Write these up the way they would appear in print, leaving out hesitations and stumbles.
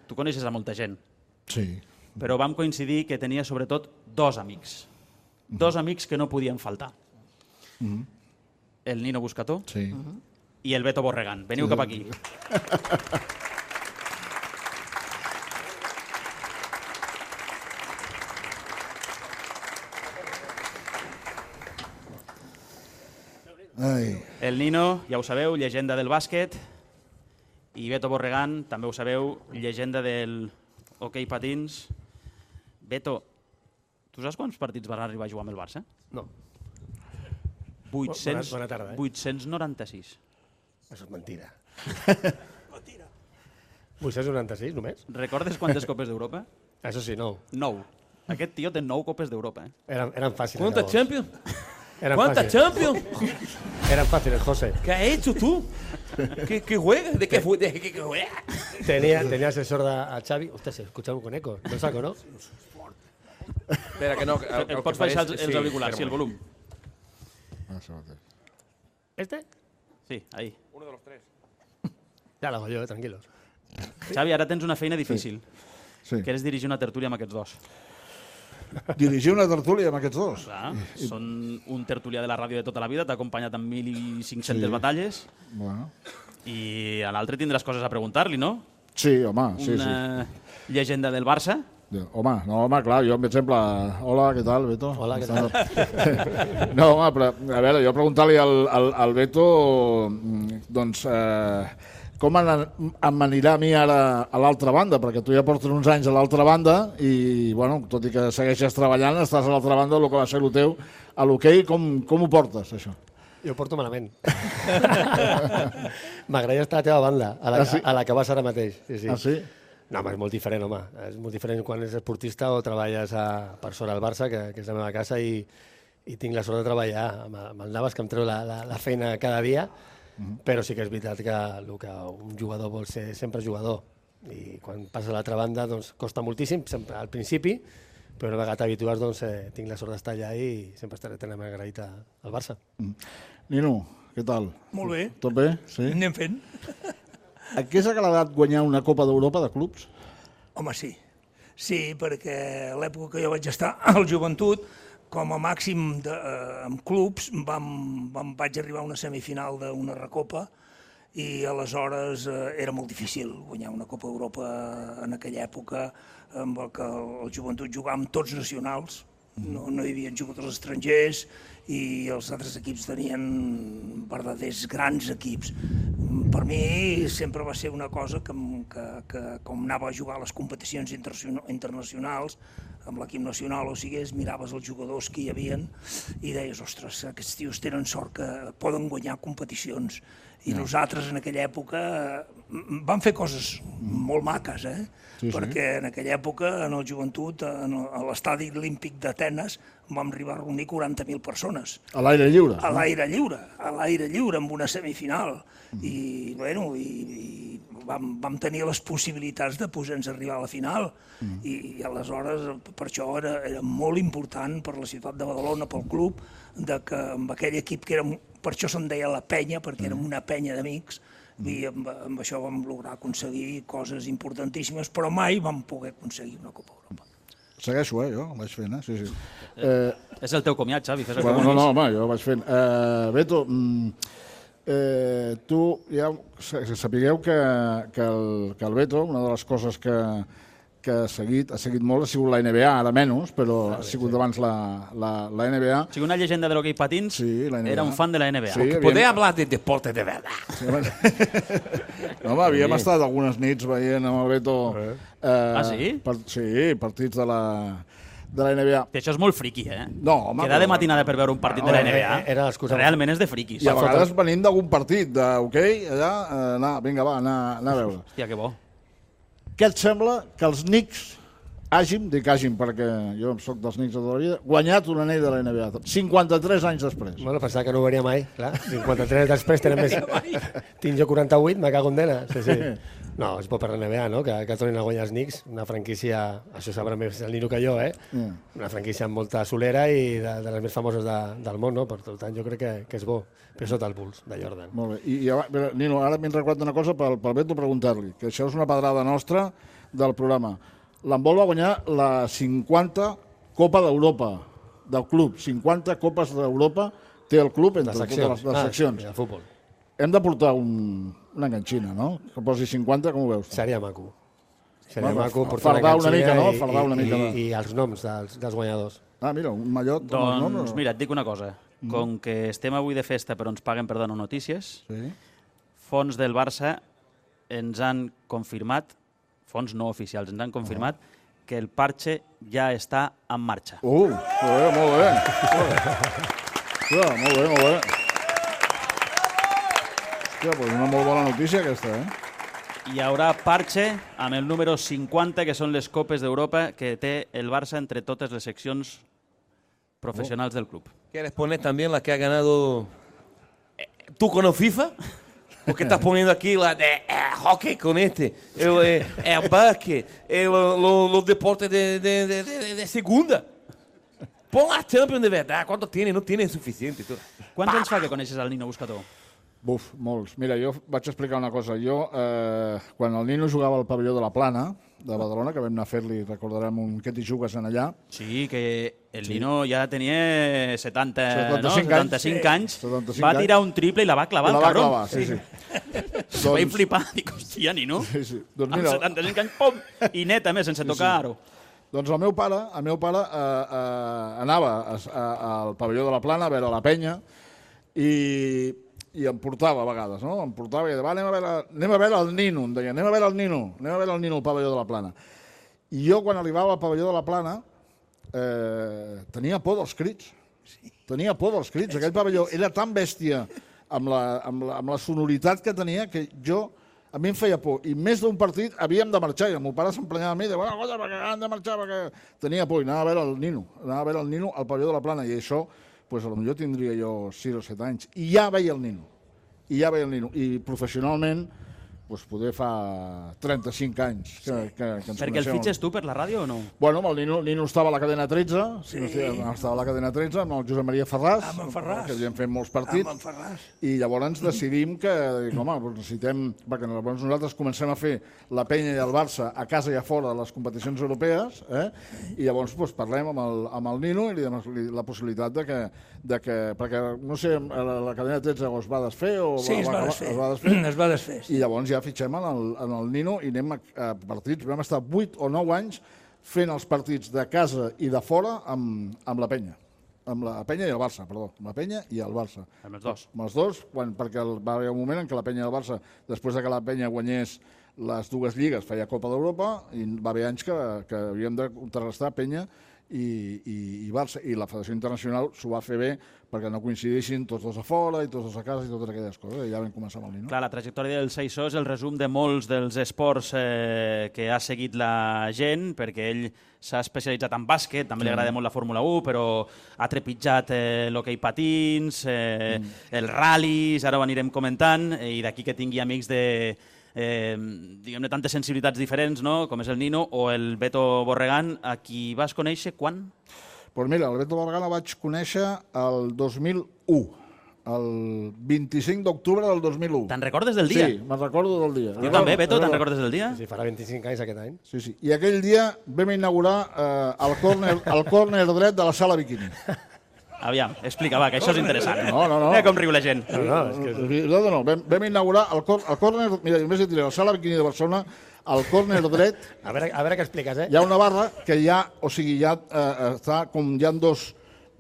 tu coneixes a molta gent. Sí. Però vam coincidir que tenia sobretot dos amics. Dos amics que no podien faltar. El Nino Buscató i el Beto Borregán. Veniu cap aquí. Ai. El Nino, ja ho sabeu, llegenda del bàsquet, i Beto Borregán, també ho sabeu, llegenda del hoquei patins. Beto, tu saps quants partits van arribar a jugar amb el Barça? No. 800, Bona tarda, 896. Això és mentira. Mentira. 896 només? Recordes quantes copes d'Europa? Això sí, 9. 9. Aquest tio té 9 copes d'Europa. Eren fàcils. ¿Cuántas Champions? Eran ¿Cuántas fáciles. Champions? Eran fáciles, José. ¿Qué has hecho tú? ¿Qué juegas? ¿De qué juegas? Tenía asesor a Xavi. Usted se escucha con eco. No saco, ¿no? Espera, que no. Et pots baixar els auriculars, sí, el volum. ¿Este? Sí, ahí. Uno de los tres. Ya lo hago yo, tranquilos. Xavi, ara tens una feina difícil, Sí. que és dirigir una tertúlia amb aquests dos. Dirigir una tertúlia amb aquests dos. Clar, són un tertulià de la ràdio de tota la vida, t'ha acompanyat en 1.500 batalles, Bueno. i a l'altre tindràs coses a preguntar-li, no? Sí, home, sí, Una llegenda del Barça. Home, clar, jo, per exemple... Hola, què tal, Beto? Hola, què tal? No, home, però, a veure, jo preguntar-li al Beto, doncs, com m'anirà a mi ara a l'altra banda, perquè tu ja portes uns anys a l'altra banda i, bueno, tot i que segueixes treballant, estàs a l'altra banda, el que va ser el teu a l'hoquei, com ho portes, això? Jo ho porto malament. M'agradaria estar a la teva banda, a la que vas ara mateix. Sí. Ah, sí? No, home, és molt diferent, home. És molt diferent quan ets esportista o treballes per sort al Barça, que és la meva casa, i tinc la sort de treballar amb el Navas, que em treu la feina cada dia, però sí que és veritat que el que un jugador vol ser sempre jugador. I quan passa a l'altra banda, doncs, costa moltíssim, sempre al principi, però una vegada t'habitues, doncs, tinc la sort d'estar allà i sempre estaré tan agraït al Barça. Nino, què tal? Molt bé. Tot bé? Sí? Anem fent. Et què s'ha agradat guanyar una Copa d'Europa de clubs? Home, sí. Sí, perquè a l'època que jo vaig estar al Joventut, com a màxim amb clubs, vaig arribar a una semifinal d'una recopa i aleshores era molt difícil guanyar una Copa d'Europa en aquella època, amb el que el Joventut jugava amb tots nacionals, no hi havia jugadors estrangers i els altres equips tenien verdaders grans equips. Per mi sempre va ser una cosa que com anava a jugar a les competicions internacionals, amb l'equip nacional, o sigui, miraves els jugadors que hi havien i deies, ostres, aquests tios tenen sort que poden guanyar competicions. I nosaltres en aquella època vam fer coses molt maques, perquè en aquella època, en el Joventut, a l'estadi olímpic d'Atenes, vam arribar a reunir 40.000 persones. A l'aire lliure? A l'aire lliure, amb una semifinal. I, bueno, vam tenir les possibilitats de poder-nos arribar a la final. I aleshores, per això era molt important per la ciutat de Badalona, pel club, que amb aquell equip que era, per això se'n deia la penya, perquè érem una penya d'amics, i amb això vam lograr aconseguir coses importantíssimes, però mai vam poder aconseguir una Copa d'Europa. Segueixo, jo vaig fent, sí. És el teu comiat, Xavi. Fes el que Bueno, vulguis. no, home, jo vaig fent. Beto, tu ja sapigueu que el Beto, una de les coses que ha seguit molt, ha sigut la NBA, ara menys, però ha sigut abans la NBA. O sigui, una llegenda de l'hoquei patins, Sí, la NBA. era un fan de la NBA. Sí. Poder hablar de deporte de verdad. Sí, no, home, havíem estat algunes nits veient amb el Beto... sí? Sí, partits de la NBA. Que això és molt friqui, No, home, Quedar de matinada per veure un partit de la NBA era l'excusa. realment és de friquis. I a vegades venint d'algun partit d'hoquei, allà, vinga, va, anar a veure. Hòstia, que bo. Què et sembla que els Knicks dic hàgim perquè jo soc dels Knicks de tota la vida, guanyat un anell de la NBA, 53 anys després? Bueno, pensava que no ho veuria mai, clar. 53 després tenen més... Tinc jo 48, me cago en dena. Sí. No, és bo per la NBA, no?, que tornin a guanyar els Knicks, una franquícia, això sabrà més el Nino que jo, una franquícia amb molta solera i de les més famoses del món, no? Per tant, jo crec que és bo, però sota el Bulls, de Jordan. Molt bé. Però, Nino, ara m'he recordat una cosa pel Beto preguntar-li, que això és una pedrada nostra del programa. L'handbol va guanyar la 50 Copa d'Europa del club. 50 Copes d'Europa té el club entre totes les seccions. De futbol. Hem de portar una enganxina, no? Que posi 50, com ho veus? Seria maco. Seria maco portar fardar una mica, no? i- Fardar una mica. I els noms dels guanyadors. Ah, mira, un mallot. amb els Doncs noms, mira, et dic una cosa. Com que estem avui de festa però ens paguen per donar notícies, Sí. fons del Barça ens han confirmat, fons no oficials, ens han confirmat que el parche ja està en marxa. Molt bé, molt bé. Molt bé, molt bé. Hòstia, doncs una molt bona notícia aquesta, Hi haurà parche amb el número 50, que són les Copes d'Europa que té el Barça entre totes les seccions professionals del club. ¿Quieres poner también la que ha ganado tú con el FIFA? Porque estás poniendo aquí la de hockey con el básquet, los deportes de segunda. Pon la Champions de verdad. ¿Cuántos tiene? No tiene suficiente. Quants anys fa que coneixes el Nino Buscató? Buf, molts. Mira, jo vaig explicar una cosa. Jo, quan el Nino jugava al pavelló de la Plana, de Badalona, que vam anar a fer-li, recordarem, un Què t'hi jugues en allà. Sí, que el Nino ja tenia 75 anys, 75 va anys. tirar un triple i la va clavar, I la el va cabrón. clavar, sí, sí. Vaig flipar, dic, hòstia, Nino, Sí, sí. Doncs amb mira, 75 anys, pum, i net, a més, sense tocar aro. doncs el meu pare anava al pavelló de la Plana a veure la penya i em portava a vegades, no? Em portava i deia, va, anem a veure el Nino, em deia, anem a veure el Nino al pavelló de la Plana. I jo, quan arribava al pavelló de la Plana, tenia por dels crits. Tenia por dels crits. Aquell pavelló era tan bèstia amb la sonoritat que tenia que a mi em feia por. I més d'un partit havíem de marxar i el meu pare s'emprenyava a mi i deia, bueno, cosa, perquè han de marxar, perquè tenia por. I anava a veure el Nino, al pavelló de la Plana. I això, pues, potser tindria jo 6 o 7 anys. I ja veia el Nino. I professionalment, pues, poder fa 35 anys que ens coneixem. Perquè el fitxes tu per la ràdio o no? Bueno, amb el Nino estava a la cadena 13, estava a la cadena 13 amb el Josep Maria Ferràs, Amb en Ferràs. que havíem fet molts partits, Amb en Ferràs. i llavors decidim que, home, doncs necessitem, perquè llavors nosaltres comencem a fer la penya i el Barça a casa i a fora de les competicions europees, i llavors doncs, parlem amb el Nino i li donem la possibilitat de que perquè, no sé, la cadena 13 es va desfer o Sí, es va desfer. Es va desfer. i llavors ja fitxem en el Nino i anem a partits. Vam estar 8 o 9 anys fent els partits de casa i de fora amb la penya. Amb la penya i el Barça, perdó. Amb la penya i el Barça. Amb els dos. Amb els dos, perquè va haver un moment en què la penya i el Barça, després de que la penya guanyés les dues lligues, feia Copa d'Europa, i va haver anys que havíem de contrarrestar penya i Barça, i la Federació Internacional s'ho va fer bé perquè no coincidissin tots dos a fora i tots dos a casa i totes aquelles coses, i ja vam començar amb el Nino. Clar, la trajectòria del Saissó és el resum de molts dels esports que ha seguit la gent, perquè ell s'ha especialitzat en bàsquet, també li agrada molt la Fórmula 1, però ha trepitjat l'hoquei patins, els ral·lis, ara ho anirem comentant, i d'aquí que tingui amics de diguem-ne, tantes sensibilitats diferents, no? Com és el Nino o el Beto Borregán, a qui vas conèixer quan? Doncs mira, el Beto Borregán el vaig conèixer el 2001, el 25 d'octubre del 2001. Te'n recordes del dia? Sí, me'n recordo del dia. Jo també, Beto, te'n recordes del dia? Sí, farà 25 anys aquest any. Sí, sí. I aquell dia vam inaugurar el córner dret de la sala Bikini. Aviam, explica, va, que això és interessant. No. Mira com riu la gent. No. Vam inaugurar el córner... Mira, només et diré, la sala Bikini de Barcelona, el córner dret, A veure què expliques, hi ha una barra que ja, o sigui, ja està com hi ha dos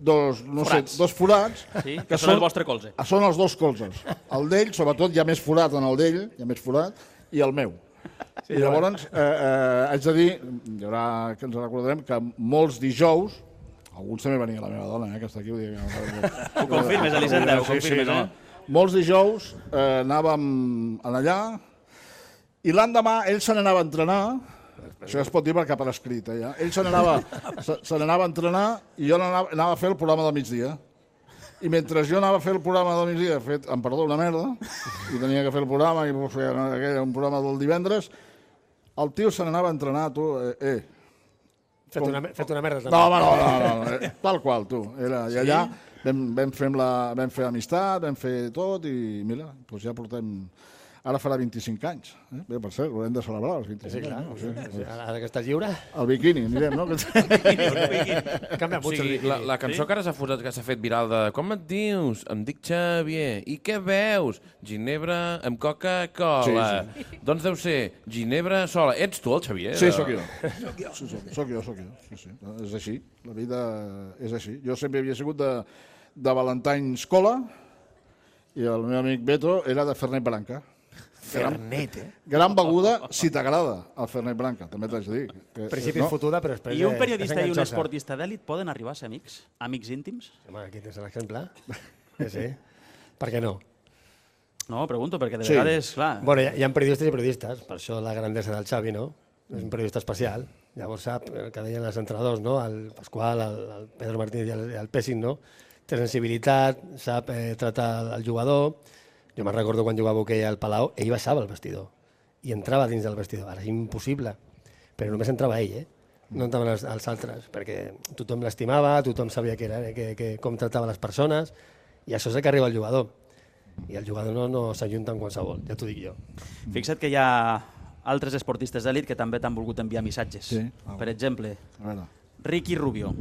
forats Sí, que són el vostre colze. Són els dos colzes. El d'ell, sobretot, hi ha més forat en el d'ell, hi ha més forat, i el meu. I llavors, haig de dir, hi haurà, que ens recordarem, que molts dijous, alguns també venia la meva dona, que està aquí. Ho confirmes, Elisenda, ho confirmes, Molts dijous anàvem allà i l'endemà ell se n'anava a entrenar, això es pot dir perquè per escrit, ja. Ell se n'anava a entrenar i jo anava a fer el programa del migdia. I mentre jo anava a fer el programa del migdia, em perdó, una merda, i tenia que fer el programa, i feia un programa del divendres, el tio se n'anava a entrenar, tu, Fet una merda, també. No, home, no, tal qual, tu. I allà vam fer amistat, vam fer tot, i mira, doncs ja portem Ara farà 25 anys. Bé, per cert, ho hem de celebrar, els 25 anys. Sí, ara que estàs lliure... El biquini, anirem, no? Canvia O sigui, la cançó que ara s'ha fet viral de com et dius? Em dic Xavier. I què veus? Ginebra amb Coca-Cola. Doncs deu ser Ginebra sola. Ets tu el Xavier? Sí, sóc jo. Sóc jo. Sí. És així. La vida és així. Jo sempre havia sigut de Valentines Cola i el meu amic Beto era de Fernet Branca. Fernet, Gran beguda, si t'agrada, el Fernet Branca, també t'haig de dir. Principi fotuda, però després... I un periodista i un esportista d'èlit poden arribar a ser amics? Amics íntims? Home, aquí tens l'exemple. Sí. Per què no? No, pregunto, perquè de vegades, clar... Bueno, hi ha periodistes i periodistes, per això la grandesa del Xavi, no? És un periodista especial. Llavors sap el que deien els entrenadors, no? El Pasqual, el Pedro Martínez i el Pessing, no? Té sensibilitat, sap tractar el jugador. Jo me'n recordo quan jugava hoquei al Palau, ell baixava al vestidor i entrava dins del vestidor. Ara és impossible, però només entrava ell, no entraven els altres, perquè tothom l'estimava, tothom sabia com tractava les persones, i això és el que arriba al jugador. I el jugador no s'ajunta amb qualsevol, ja t'ho dic jo. Fixa't que hi ha altres esportistes d'èlit que també t'han volgut enviar missatges. Sí. Per exemple, Ricky Rubio.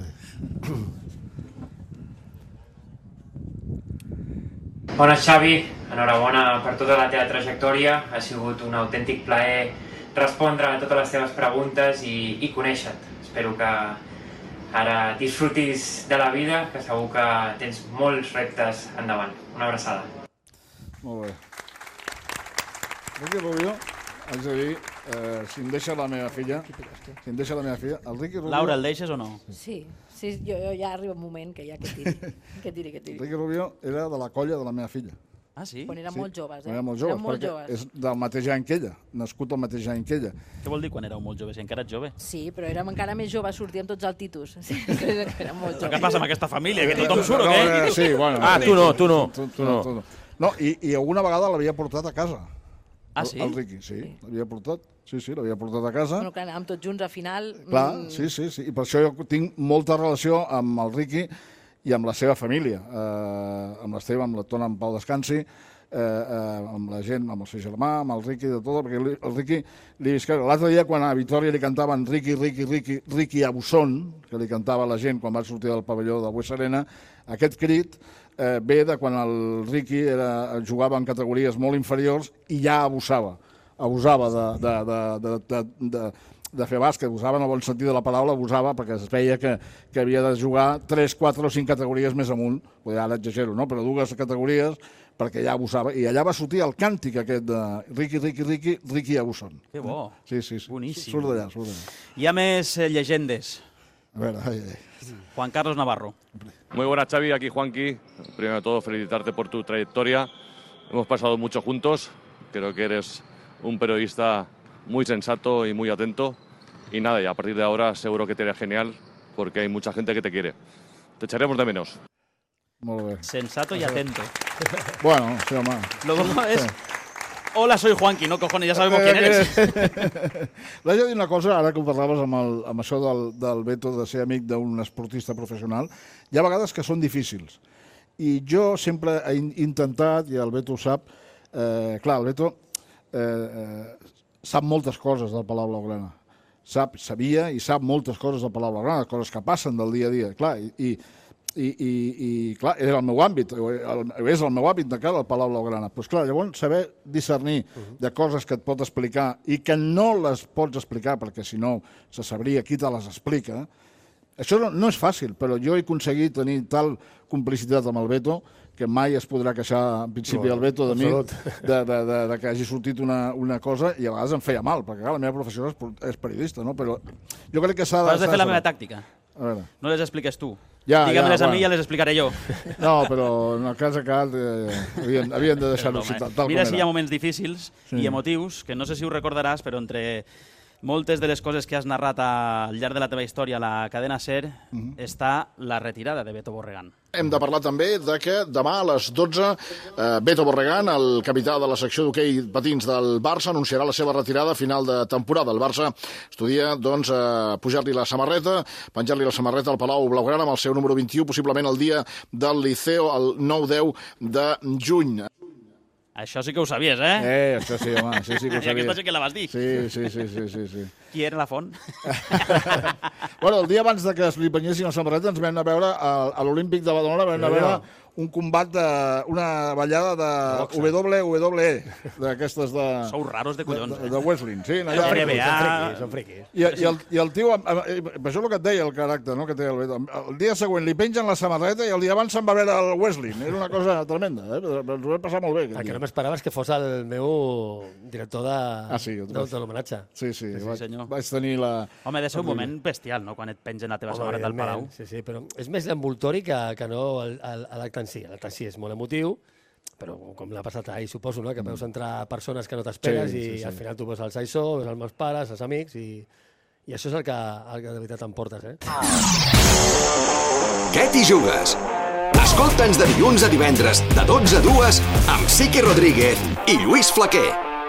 Bona, Xavi, enhorabona per tota la teva trajectòria. Ha sigut un autèntic plaer respondre a totes les teves preguntes i conèixer-te. Espero que ara disfrutis de la vida, que segur que tens molts reptes endavant. Una abraçada. Molt bé. Ricky Rubio, haig de dir, si em deixa la meva filla, el Ricky Rubio... Laura, el deixes o no? Sí, jo ja arriba un moment que ja que tiri. Ricky Rubio era de la colla de la meva filla. Ah, sí? Quan eren molt joves, Eren molt joves, perquè és del mateix any que ella, nascut el mateix any que ella. Què vol dir quan éreu molt joves? Si encara ets jove? Sí, però érem encara més joves, sortíem tots al Titus. Sí, érem molt joves. Què passa amb aquesta família? Que tothom surt o què? Sí, bueno. Ah, tu no. No, i alguna vegada l'havia portat a casa. Ah, sí? El Ricky, sí, l'havia portat. Sí, l'havia portat a casa. Bueno, que anàvem tots junts al final. Clar, sí. I per això jo tinc molta relació amb el Ricky i amb la seva família. Amb l'Esteve, amb la Tona, en Pau Descansi, amb la gent, amb el seu germà, amb el Ricky, de tot, perquè el Ricky li visca... L'altre dia, quan a Vitòria li cantaven Ricky Abusón, que li cantava la gent quan va sortir del pavelló de Buesa Arena, aquest crit ve de quan el Ricky jugava en categories molt inferiors i ja abusava de fer bàsquet, abusava en el bon sentit de la paraula, abusava perquè es veia que havia de jugar 3, 4 o 5 categories més amunt, ara exagero, no? Però 2 categories perquè ja abusava, i allà va sortir el càntic aquest de Ricky Abusón. Que bo, sí. Boníssim. Surt d'allà. Hi ha més llegendes. A ver, Juan Carlos Navarro. Muy buenas, Xavi, aquí Juanqui. Primero de todo, felicitarte por tu trayectoria. Hemos pasado mucho juntos. Creo que eres un periodista muy sensato y muy atento. Y nada, y a partir de ahora seguro que te irá genial porque hay mucha gente que te quiere. Te echaremos de menos. Molt bé. Sensato y atento. Bueno, sí, home. Lo bueno es... Hola, soy Juanqui, no cojones, ya sabemos quién eres. Vaig a dir una cosa, ara que ho parlaves amb això del Beto de ser amic d'un esportista professional. Hi ha vegades que són difícils. I jo sempre he intentat, i el Beto ho sap, clar, el Beto sap moltes coses del Palau Blaugrana. Sabia i sap moltes coses del Palau Blaugrana, coses que passen del dia a dia. Clar, i clar, era el meu àmbit, és el meu àmbit de cara al Palau Blaugrana. Doncs clar, llavors saber discernir de coses que et pot explicar i que no les pots explicar, perquè si no se sabria qui te les explica, això no és fàcil, però jo he aconseguit tenir tal complicitat amb el Beto que mai es podrà queixar en principi el Beto de mi de que hagi sortit una cosa i a vegades em feia mal, perquè clar, la meva professió és periodista, no? Però jo crec que s'ha de... Has de fer la meva tàctica. No les expliques tu. Digue-me-les a mi i ja les explicaré jo. No, però en el cas havien de deixar-ho tal com era. Mira si hi ha moments difícils i emotius, que no sé si ho recordaràs, però entre moltes de les coses que has narrat al llarg de la teva història a la cadena SER està la retirada de Beto Borregán. Hem de parlar també de que demà a les 12 Beto Borregán, el capità de la secció d'hoquei patins del Barça, anunciarà la seva retirada a final de temporada. El Barça estudia doncs, pujar-li la samarreta, penjar-li la samarreta al Palau Blaugrana amb el seu número 21, possiblement el dia del Liceo, el 9-10 de juny. Això sí que ho sabies, eh? Això sí, home, sí que ho sabia. Aquesta sí que la vas dir. Sí. Qui era la font? Bueno, el dia abans de que es li penyessin la samarreta ens vam anar a veure a l'Olímpic de Badalona, vam anar a veure un combat una ballada de WWE, d'aquestes de... Sou raros de collons, de wrestling, sí. Són friquis. I el tio, això és el que et deia, el caràcter, no?, que té el Beto. El dia següent li pengen la samarreta i el dia abans se'n va veure el wrestling. Era una cosa tremenda, ens ho vam passar molt bé. El que no m'esperava és que fos el meu director de l'homenatge. Sí, vaig tenir la... Home, ha de ser un moment bestial, no?, quan et pengen la teva samarreta al Palau. Sí, però és més l'envoltori que no l'acte en si. L'acte en si és molt emotiu, però com l'ha passat ahir, suposo, no?, que veus entrar persones que no t'esperes i al final tu veus el Saissó, veus els meus pares, els amics, i això és el que de veritat t'emportes, eh? Què t'hi jugues? Escolta'ns de dilluns a divendres, de 12 a 2, amb Sique Rodríguez i Lluís Flaquer.